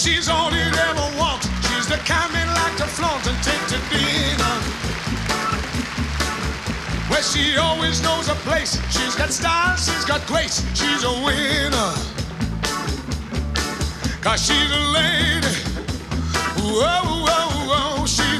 she's all he'd ever want. She's the kind men like to flaunt and take to dinner. Well, she always knows a place. She's got style, she's got grace. She's a winner. 'Cause she's a lady. Whoa, whoa, whoa. She's